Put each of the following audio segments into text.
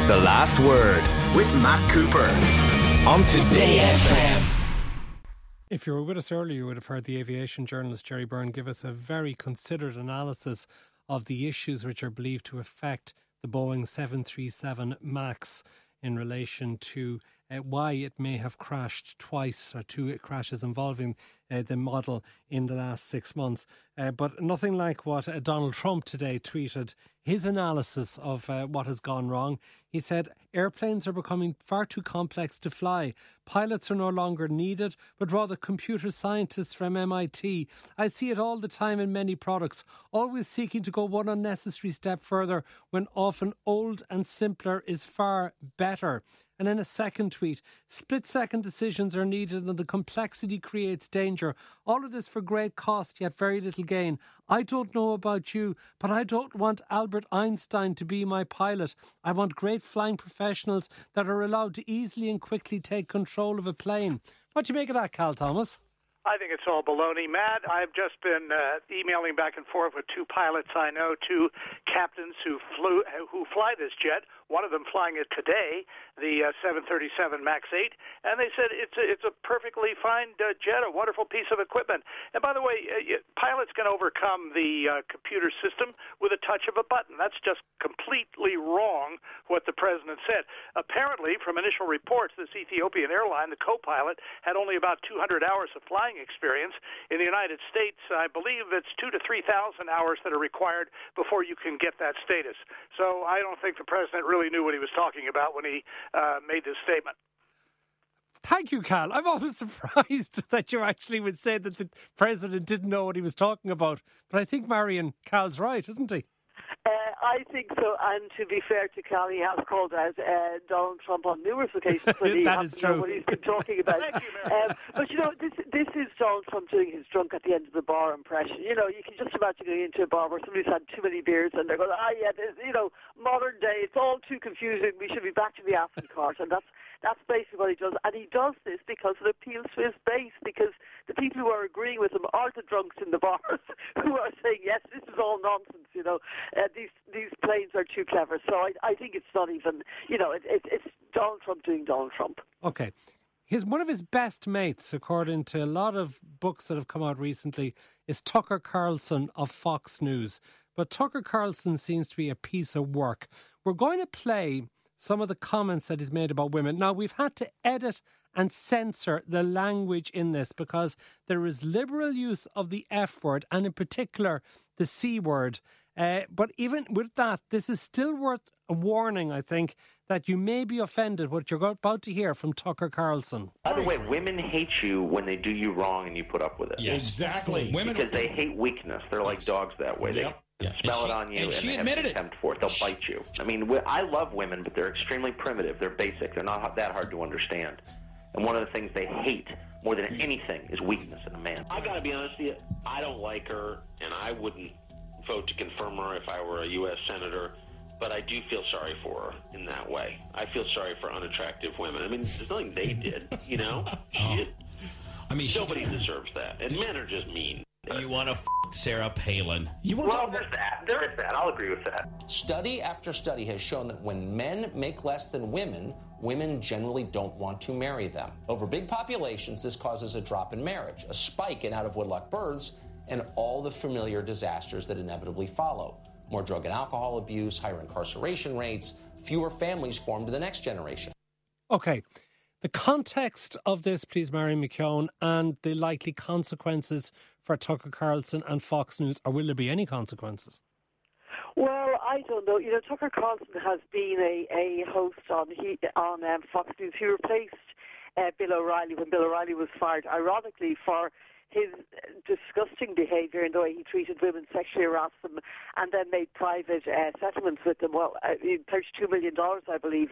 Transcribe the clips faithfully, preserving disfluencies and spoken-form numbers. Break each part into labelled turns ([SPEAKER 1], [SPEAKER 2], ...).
[SPEAKER 1] The Last Word with Matt Cooper on Today F M.
[SPEAKER 2] If you were with us earlier, you would have heard the aviation journalist Jerry Byrne give us a very considered analysis of the issues which are believed to affect the Boeing seven thirty-seven MAX in relation to uh, why it may have crashed twice, or two crashes involving uh, the model in the last six months. Uh, but nothing like what uh, Donald Trump today tweeted, his analysis of uh, what has gone wrong. He said, airplanes are becoming far too complex to fly. Pilots are no longer needed, but rather computer scientists from M I T. I see it all the time in many products, always seeking to go one unnecessary step further when often old and simpler is far better. And in a second tweet, split-second decisions are needed and the complexity creates danger. All of this for great cost, yet very little gain. I don't know about you, but I don't want Albert Einstein to be my pilot. I want great flying professionals that are allowed to easily and quickly take control of a plane. What do you make of that, Cal Thomas?
[SPEAKER 3] I think it's all baloney, Matt. I've just been uh, emailing back and forth with two pilots I know, two captains who flew, who fly this jet. One of them flying it today, the uh, seven thirty-seven MAX eight, and they said it's a, it's a perfectly fine uh, jet, a wonderful piece of equipment. And by the way, uh, pilots can overcome the uh, computer system with a touch of a button. That's just completely wrong what the president said. Apparently, from initial reports, this Ethiopian airline, the co-pilot, had only about two hundred hours of flying experience. In the United States, I believe it's two to three thousand hours that are required before you can get that status. So I don't think the president really really knew what he was talking about when he uh, made this statement.
[SPEAKER 2] Thank you, Cal. I'm always surprised that you actually would say that the president didn't know what he was talking about. But I think Marion, Cal's right, isn't he?
[SPEAKER 4] Uh, I think so, and to be fair to Cal, he has called out uh, Donald Trump on numerous occasions when he has to know what he's been talking about.
[SPEAKER 3] you,
[SPEAKER 4] um, but you know, this this is Donald Trump doing his drunk at the end of the bar impression. You know, you can just imagine going into a bar where somebody's had too many beers and they're going, ah, yeah, this, you know, modern day, it's all too confusing. We should be back to the apple cart, and that's that's basically what he does. And he does this because it appeals to his base, because the people who are agreeing with him are the drunks in the bars who are saying, yes, this is all nonsense, you know. Uh, these these planes are too clever. So I, I think it's not even, you know, it, it, it's Donald Trump doing Donald Trump.
[SPEAKER 2] Okay. His, one of his best mates, according to a lot of books that have come out recently, is Tucker Carlson of Fox News. But Tucker Carlson seems to be a piece of work. We're going to play some of the comments that he's made about women. Now, we've had to edit and censor the language in this because there is liberal use of the F word and in particular the C word. Uh, but even with that, this is still worth a warning, I think, that you may be offended what you're about to hear from Tucker Carlson.
[SPEAKER 5] By the way, women hate you when they do you wrong and you put up with it.
[SPEAKER 6] Yes. Exactly.
[SPEAKER 5] Women because they hate weakness. They're like dogs that way. Yep. They yep. smell
[SPEAKER 6] she,
[SPEAKER 5] it on you
[SPEAKER 6] and,
[SPEAKER 5] and
[SPEAKER 6] she
[SPEAKER 5] they
[SPEAKER 6] admitted
[SPEAKER 5] have contempt for it. They'll she, bite you. I mean, I love women, but they're extremely primitive. They're basic. They're not that hard to understand. And one of the things they hate more than anything is weakness in a man.
[SPEAKER 7] I got to be honest with you, I don't like her, and I wouldn't vote to confirm her if I were a U S senator, but I do feel sorry for her in that way. I feel sorry for unattractive women. I mean, there's nothing they did, you know? She, I mean, nobody she, deserves that, and men are just mean.
[SPEAKER 6] You want to f*** Sarah Palin. You
[SPEAKER 5] want well, to there's that. There is that. I'll agree with that.
[SPEAKER 8] Study after study has shown that when men make less than women, women generally don't want to marry them. Over big populations, this causes a drop in marriage, a spike in out-of-wedlock births, and all the familiar disasters that inevitably follow. More drug and alcohol abuse, higher incarceration rates, fewer families formed in the next generation.
[SPEAKER 2] Okay. The context of this, please, Marion McKeown, and the likely consequences for Tucker Carlson and Fox News, or will there be any consequences?
[SPEAKER 4] Well, I don't know. You know, Tucker Carlson has been a, a host on he, on um, Fox News. He replaced uh, Bill O'Reilly when Bill O'Reilly was fired, ironically, for his disgusting behaviour in the way he treated women, sexually harassed them, and then made private uh, settlements with them. Well, uh, thirty-two million dollars, I believe,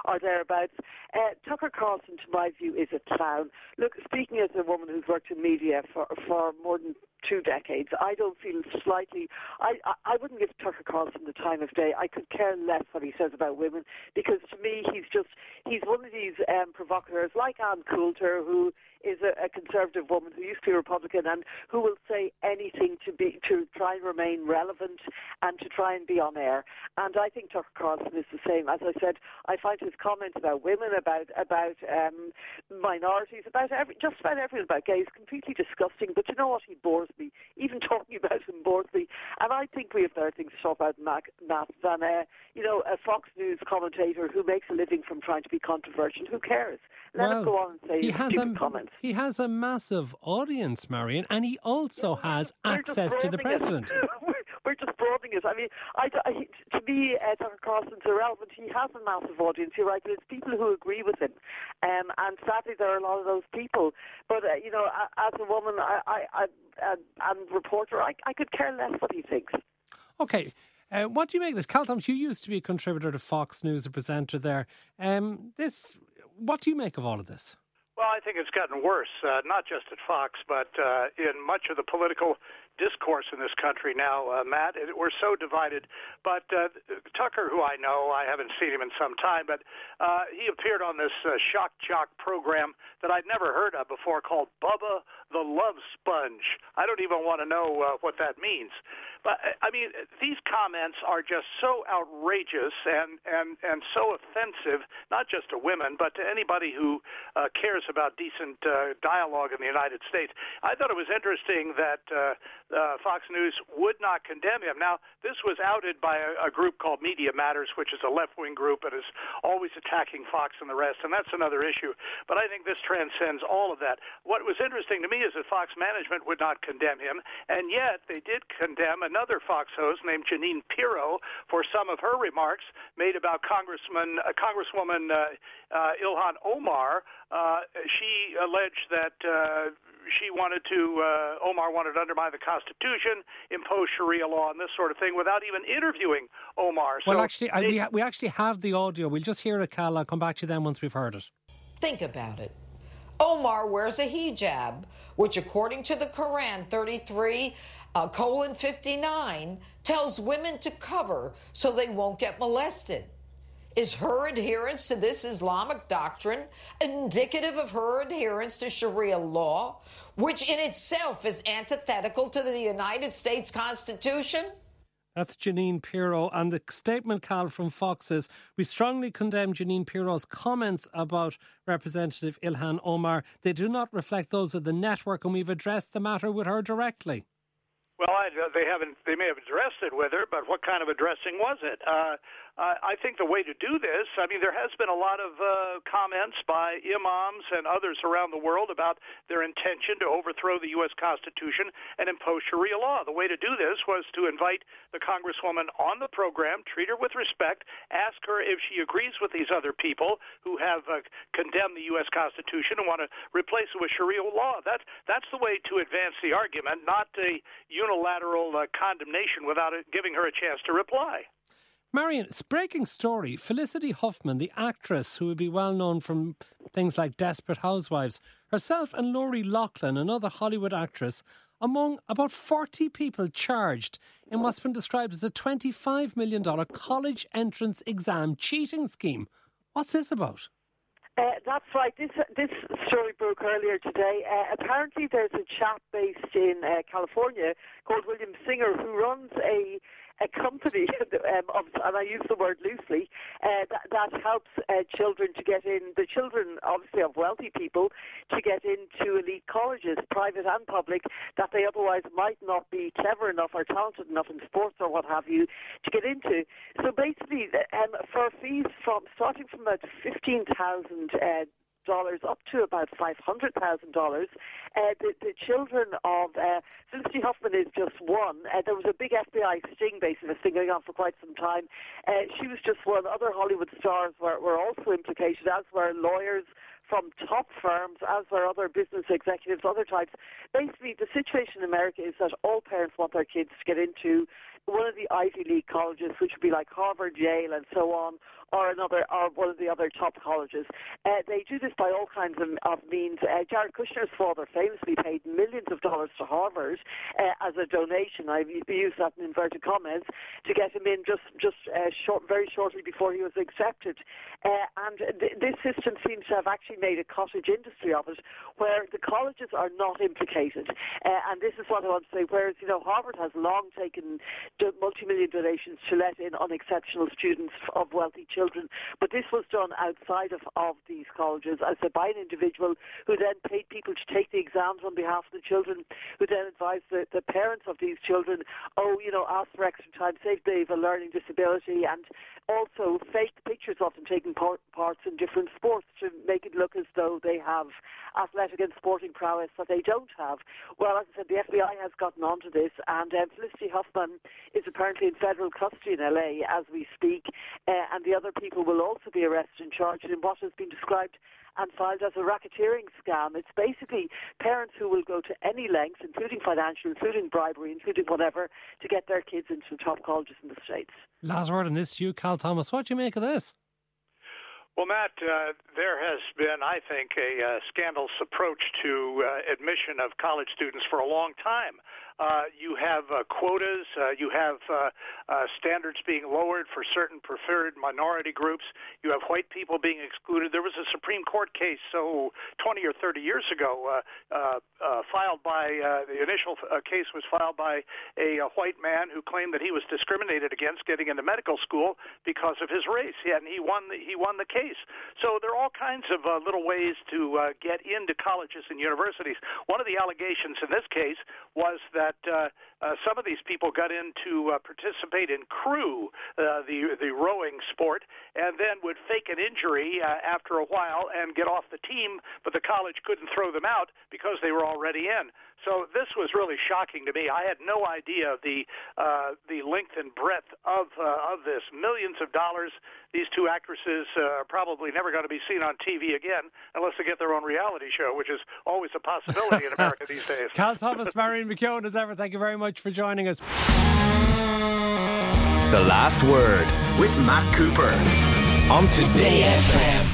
[SPEAKER 4] or thereabouts. Uh, Tucker Carlson, to my view, is a clown. Look, speaking as a woman who's worked in media for, for more than two decades, I don't feel slightly... I, I, I wouldn't give Tucker Carlson the time of day. I could care less what he says about women, because to me, he's just... He's one of these um, provocateurs like Ann Coulter, who is a, a conservative woman who used to be Republican and who will say anything to be to try and remain relevant and to try and be on air. And I think Tucker Carlson is the same. As I said, I find his comments about women, about about um, minorities, about every, just about everything about gays completely disgusting. But you know what? He bores me. Even talking about him bores me. And I think we have better things to talk about, Matt, than uh, you know a Fox News commentator who makes a living from trying to be controversial. Who cares? Let
[SPEAKER 2] well,
[SPEAKER 4] him go on and say
[SPEAKER 2] he
[SPEAKER 4] his
[SPEAKER 2] has
[SPEAKER 4] stupid
[SPEAKER 2] a,
[SPEAKER 4] comments.
[SPEAKER 2] He has a massive audience, Marion, and he also has
[SPEAKER 4] We're
[SPEAKER 2] access to the president.
[SPEAKER 4] We're just broadening it. I mean, I, I, to me, uh, Tucker Carlson's irrelevant. He has a massive audience, you're right, but it's people who agree with him. Um, and sadly, there are a lot of those people. But, uh, you know, as a woman I, I, I, and reporter, I, I could care less what he thinks.
[SPEAKER 2] Okay. Uh, what do you make of this? Cal Thomas, you used to be a contributor to Fox News, a presenter there. Um, this, what do you make of all of this?
[SPEAKER 3] Well, I think it's gotten worse, uh, not just at Fox, but uh, in much of the political discourse in this country now, uh, Matt. It, we're so divided. But uh, Tucker, who I know, I haven't seen him in some time, but uh, he appeared on this uh, shock jock program that I'd never heard of before called Bubba the Love Sponge. I don't even want to know uh, what that means. But, I mean, these comments are just so outrageous and, and, and so offensive, not just to women, but to anybody who uh, cares about decent uh, dialogue in the United States. I thought it was interesting that uh, uh, Fox News would not condemn him. Now, this was outed by a, a group called Media Matters, which is a left-wing group and is always attacking Fox and the rest, and that's another issue. But I think this transcends all of that. What was interesting to me is that Fox management would not condemn him, and yet they did condemn another Fox host named Jeanine Pirro for some of her remarks made about Congressman, uh, Congresswoman uh, uh, Ilhan Omar. Uh, she alleged that uh, she wanted to, uh, Omar wanted to undermine the Constitution, impose Sharia law and this sort of thing without even interviewing Omar.
[SPEAKER 2] Well,
[SPEAKER 3] so
[SPEAKER 2] actually, I, we, ha- we actually have the audio. We'll just hear it, Cal. I'll come back to you then once we've heard it.
[SPEAKER 9] Think about it. Omar wears a hijab, which according to the Quran thirty-three, uh, colon fifty-nine, tells women to cover so they won't get molested. Is her adherence to this Islamic doctrine indicative of her adherence to Sharia law, which in itself is antithetical to the United States Constitution?
[SPEAKER 2] That's Jeanine Pirro. And the statement, Cal, from Fox is, we strongly condemn Jeanine Pirro's comments about Representative Ilhan Omar. They do not reflect those of the network, and we've addressed the matter with her directly.
[SPEAKER 3] Well, I, they haven't. They may have addressed it with her, but what kind of addressing was it? Uh, Uh, I think the way to do this, I mean, there has been a lot of uh, comments by imams and others around the world about their intention to overthrow the U S Constitution and impose Sharia law. The way to do this was to invite the Congresswoman on the program, treat her with respect, ask her if she agrees with these other people who have uh, condemned the U S Constitution and want to replace it with Sharia law. That's, that's the way to advance the argument, not a unilateral uh, condemnation without it, giving her a chance to reply.
[SPEAKER 2] Marion, it's a breaking story. Felicity Huffman, the actress who would be well known from things like Desperate Housewives, herself and Lori Loughlin, another Hollywood actress, among about forty people charged in what's been described as a twenty-five million dollars college entrance exam cheating scheme. What's this about?
[SPEAKER 4] Uh, that's right. This this story broke earlier today. Uh, apparently there's a chap based in uh, California called William Singer who runs a a company, um, of, and I use the word loosely, uh, that, that helps uh, children to get in, the children obviously of wealthy people, to get into elite colleges, private and public, that they otherwise might not be clever enough or talented enough in sports or what have you to get into. So basically, um, for fees from starting from about fifteen thousand uh, dollars up to about five hundred thousand dollars. Uh, the, the children of uh, Felicity Huffman is just one. Uh, there was a big F B I sting, basically, this thing going on for quite some time. Uh, she was just one. Other Hollywood stars were, were also implicated, as were lawyers from top firms, as were other business executives, other types. Basically, the situation in America is that all parents want their kids to get into one of the Ivy League colleges, which would be like Harvard, Yale, and so on, or another, or one of the other top colleges. Uh, they do this by all kinds of, of means. Uh, Jared Kushner's father famously paid millions of dollars to Harvard uh, as a donation. I use that in inverted commas to get him in just just uh, short, very shortly before he was accepted. Uh, and th- this system seems to have actually made a cottage industry of it, where the colleges are not implicated. Uh, and this is what I want to say. Whereas you know Harvard has long taken do- multi-million donations to let in unexceptional students of wealthy children. Children, but this was done outside of, of these colleges, as I said, by an individual who then paid people to take the exams on behalf of the children, who then advised the, the parents of these children, oh, you know, ask for extra time, say if they have a learning disability, and also fake pictures of them taking part, parts in different sports to make it look as though they have athletic and sporting prowess that they don't have. Well, as I said, the F B I has gotten onto this, and um, Felicity Huffman is apparently in federal custody in L A as we speak, uh, and the other people will also be arrested and charged in what has been described and filed as a racketeering scam. It's basically parents who will go to any lengths, including financial, including bribery, including whatever, to get their kids into the top colleges in the States.
[SPEAKER 2] Last word on this to you, Cal Thomas. What do you make of this?
[SPEAKER 3] Well, Matt, uh, there has been, I think, a uh, scandalous approach to uh, admission of college students for a long time. Uh, you have uh, quotas, uh, you have uh, uh, standards being lowered for certain preferred minority groups, you have white people being excluded. There was a Supreme Court case, so twenty or thirty years ago, uh, uh, uh, filed by, uh, the initial uh, case was filed by a, a white man who claimed that he was discriminated against getting into medical school because of his race, yeah, and he won the, he won the case. So there are all kinds of uh, little ways to uh, get into colleges and universities. One of the allegations in this case was that that uh, uh, some of these people got in to uh, participate in crew, uh, the the rowing sport, and then would fake an injury uh, after a while and get off the team, but the college couldn't throw them out because they were already in. So this was really shocking to me. I had no idea the uh, the length and breadth of uh, of this. Millions of dollars. These two actresses uh, are probably never going to be seen on T V again unless they get their own reality show, which is always a possibility in America these days.
[SPEAKER 2] Cal Thomas, Marion McKeown, as ever, thank you very much for joining us.
[SPEAKER 1] The Last Word with Matt Cooper on Today F M.